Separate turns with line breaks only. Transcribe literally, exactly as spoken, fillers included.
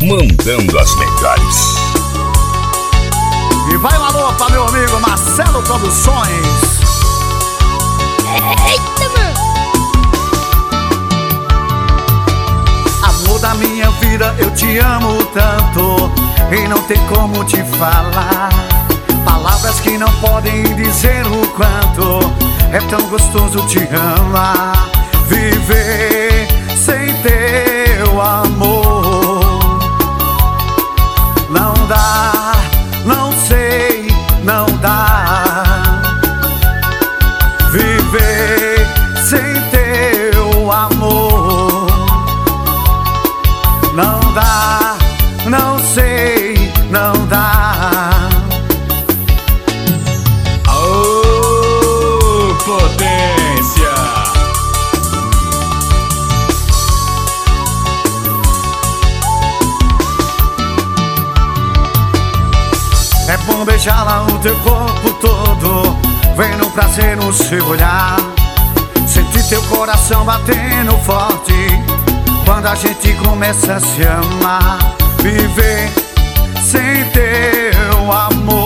mandando as melhores.
E vai uma alô para meu amigo Marcelo Produções.
Eita, mano!
Amor da minha vida, eu te amo tanto e não tem como te falar. Palavras que não podem dizer o quanto é tão gostoso te amar. Viver sem teu amor não dá, não sei, não dá. Viver sem teu amor não dá, não sei, não dá.
Oh, potência!
É bom beijar o teu corpo todo, vem no prazer no seu olhar. Sentir teu coração batendo forte quando a gente começa a se amar. Viver sem teu amor